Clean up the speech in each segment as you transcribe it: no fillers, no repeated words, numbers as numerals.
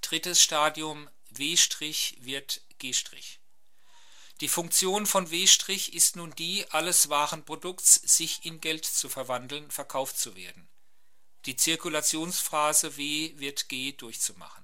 Drittes Stadium W' wird G'. Die Funktion von W' ist nun die, alles Warenprodukts sich in Geld zu verwandeln, verkauft zu werden. Die Zirkulationsphase W wird G durchzumachen.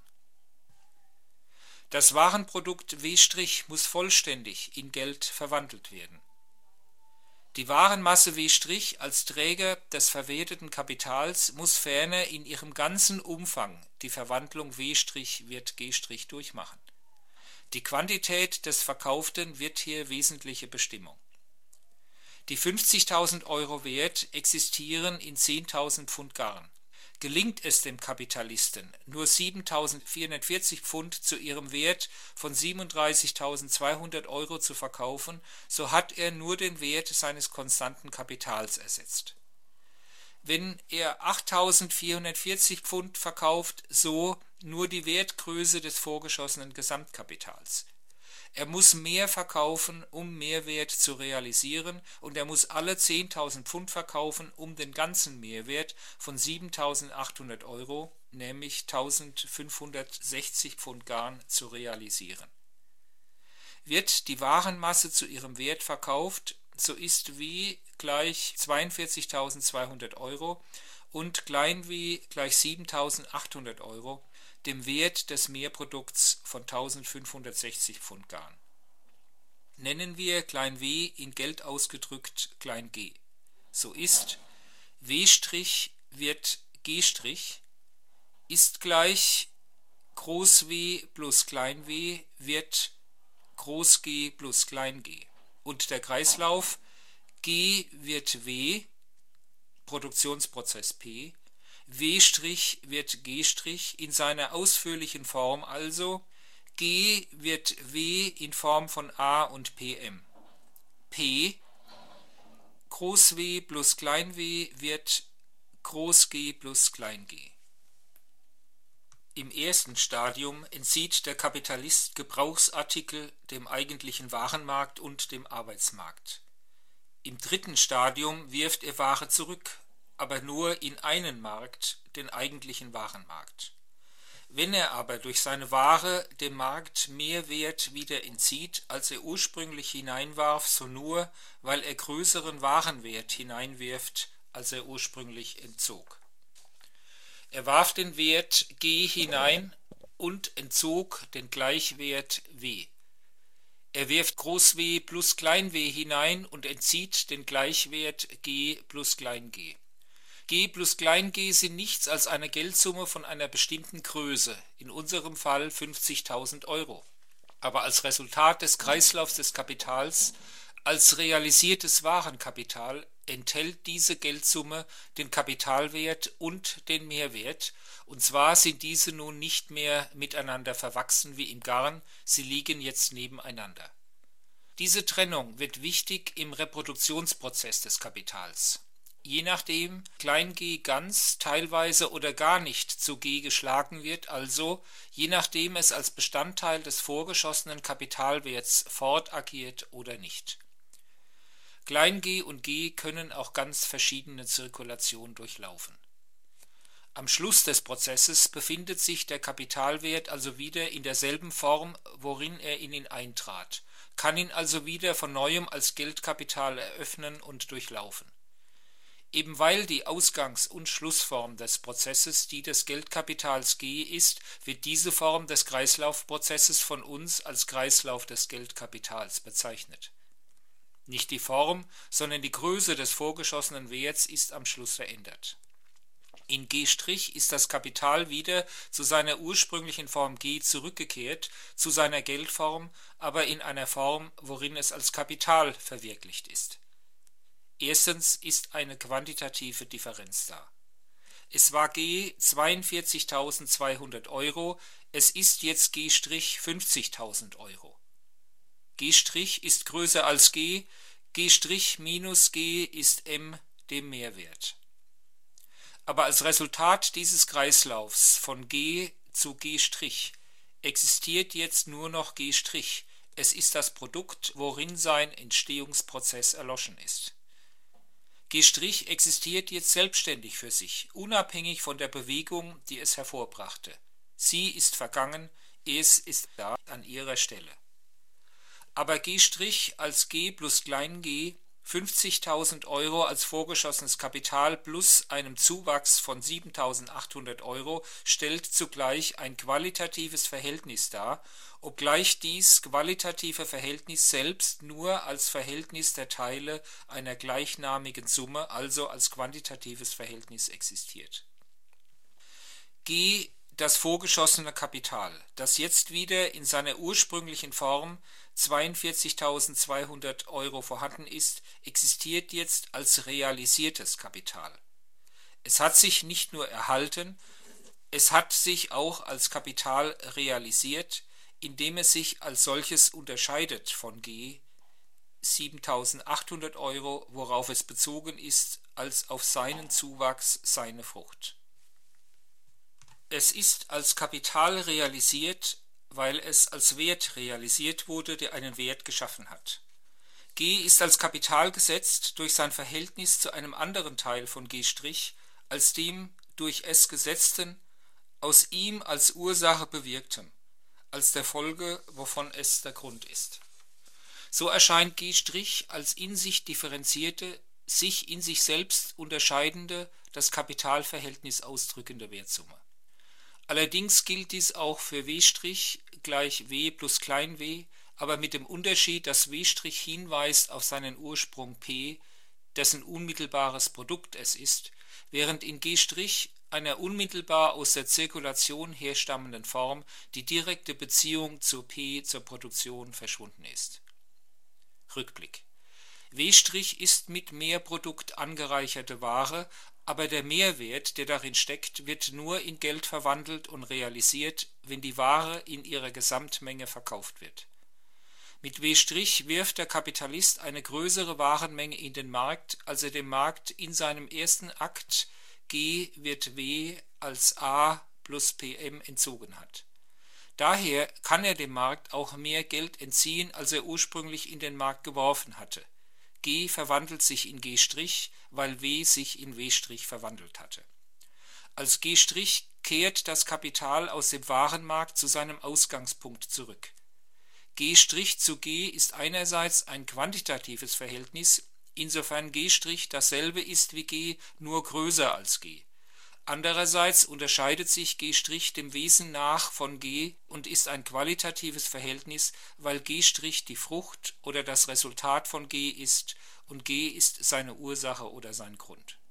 Das Warenprodukt W' muss vollständig in Geld verwandelt werden. Die Warenmasse W' als Träger des verwerteten Kapitals muss ferner in ihrem ganzen Umfang die Verwandlung W' wird G' durchmachen. Die Quantität des Verkauften wird hier wesentliche Bestimmung. Die 50.000 Euro Wert existieren in 10.000 Pfund Garn. Gelingt es dem Kapitalisten, nur 7.440 Pfund zu ihrem Wert von 37.200 Euro zu verkaufen, so hat er nur den Wert seines konstanten Kapitals ersetzt. Wenn er 8.440 Pfund verkauft, so nur die Wertgröße des vorgeschossenen Gesamtkapitals. Er muss mehr verkaufen, um Mehrwert zu realisieren, und er muss alle 10.000 Pfund verkaufen, um den ganzen Mehrwert von 7.800 Euro, nämlich 1.560 Pfund Garn, zu realisieren. Wird die Warenmasse zu ihrem Wert verkauft, so ist W gleich 42.200 Euro und klein w gleich 7.800 Euro, dem Wert des Mehrprodukts von 1.560 Pfund Garn. Nennen wir klein w in Geld ausgedrückt klein g. So ist W' wird G' ist gleich groß W plus klein w wird groß G plus klein g. Und der Kreislauf G wird W, Produktionsprozess P, W' wird G' in seiner ausführlichen Form, also G wird W in Form von A und Pm. P, groß W plus klein w wird groß G plus klein g. Im ersten Stadium entzieht der Kapitalist Gebrauchsartikel dem eigentlichen Warenmarkt und dem Arbeitsmarkt. Im dritten Stadium wirft er Ware zurück, aber nur in einen Markt, den eigentlichen Warenmarkt. Wenn er aber durch seine Ware dem Markt mehr Wert wieder entzieht, als er ursprünglich hineinwarf, so nur, weil er größeren Warenwert hineinwirft, als er ursprünglich entzog. Er warf den Wert G hinein und entzog den Gleichwert W. Er wirft groß W plus klein w hinein und entzieht den Gleichwert G plus klein g. G plus klein g sind nichts als eine Geldsumme von einer bestimmten Größe, in unserem Fall 50.000 Euro. Aber als Resultat des Kreislaufs des Kapitals, als realisiertes Warenkapital, enthält diese Geldsumme den Kapitalwert und den Mehrwert, und zwar sind diese nun nicht mehr miteinander verwachsen wie im Garn, sie liegen jetzt nebeneinander. Diese Trennung wird wichtig im Reproduktionsprozess des Kapitals. Je nachdem klein g ganz, teilweise oder gar nicht zu G geschlagen wird, also je nachdem es als Bestandteil des vorgeschossenen Kapitalwerts fortagiert oder nicht. Klein g und g können auch ganz verschiedene Zirkulationen durchlaufen. Am Schluss des Prozesses befindet sich der Kapitalwert also wieder in derselben Form, worin er in ihn eintrat, kann ihn also wieder von neuem als Geldkapital eröffnen und durchlaufen. Eben weil die Ausgangs- und Schlussform des Prozesses die des Geldkapitals G ist, wird diese Form des Kreislaufprozesses von uns als Kreislauf des Geldkapitals bezeichnet. Nicht die Form, sondern die Größe des vorgeschossenen Werts ist am Schluss verändert. In G' ist das Kapital wieder zu seiner ursprünglichen Form G zurückgekehrt, zu seiner Geldform, aber in einer Form, worin es als Kapital verwirklicht ist. Erstens ist eine quantitative Differenz da. Es war G 42.200 Euro, es ist jetzt G' 50.000 Euro. G' ist größer als G, G' minus G ist M dem Mehrwert. Aber als Resultat dieses Kreislaufs von G zu G' existiert jetzt nur noch G'. Es ist das Produkt, worin sein Entstehungsprozess erloschen ist. G' existiert jetzt selbstständig für sich, unabhängig von der Bewegung, die es hervorbrachte. Sie ist vergangen, es ist da an ihrer Stelle. Aber G' als G plus g 50.000 Euro als vorgeschossenes Kapital plus einem Zuwachs von 7.800 Euro stellt zugleich ein qualitatives Verhältnis dar, obgleich dies qualitative Verhältnis selbst nur als Verhältnis der Teile einer gleichnamigen Summe, also als quantitatives Verhältnis existiert. G, das vorgeschossene Kapital, das jetzt wieder in seiner ursprünglichen Form 42.200 Euro vorhanden ist, existiert jetzt als realisiertes Kapital. Es hat sich nicht nur erhalten, es hat sich auch als Kapital realisiert, indem es sich als solches unterscheidet von G 7.800 Euro, worauf es bezogen ist, als auf seinen Zuwachs, seine Frucht. Es ist als Kapital realisiert, weil es als Wert realisiert wurde, der einen Wert geschaffen hat. G ist als Kapital gesetzt durch sein Verhältnis zu einem anderen Teil von G', als dem durch es gesetzten, aus ihm als Ursache bewirktem, als der Folge, wovon es der Grund ist. So erscheint G' als in sich differenzierte, sich in sich selbst unterscheidende, das Kapitalverhältnis ausdrückende Wertsumme. Allerdings gilt dies auch für W' gleich W plus w, aber mit dem Unterschied, dass W' hinweist auf seinen Ursprung P, dessen unmittelbares Produkt es ist, während in G', einer unmittelbar aus der Zirkulation herstammenden Form, die direkte Beziehung zur P zur Produktion verschwunden ist. Rückblick: W' ist mit Mehrprodukt angereicherte Ware, aber der Mehrwert, der darin steckt, wird nur in Geld verwandelt und realisiert, wenn die Ware in ihrer Gesamtmenge verkauft wird. Mit W' wirft der Kapitalist eine größere Warenmenge in den Markt, als er dem Markt in seinem ersten Akt G wird W als A plus PM entzogen hat. Daher kann er dem Markt auch mehr Geld entziehen, als er ursprünglich in den Markt geworfen hatte. G verwandelt sich in G', weil W sich in W' verwandelt hatte. Als G' kehrt das Kapital aus dem Warenmarkt zu seinem Ausgangspunkt zurück. G' zu G ist einerseits ein quantitatives Verhältnis, insofern G' dasselbe ist wie G, nur größer als G. Andererseits unterscheidet sich G' dem Wesen nach von G und ist ein qualitatives Verhältnis, weil G' die Frucht oder das Resultat von G ist und G ist seine Ursache oder sein Grund.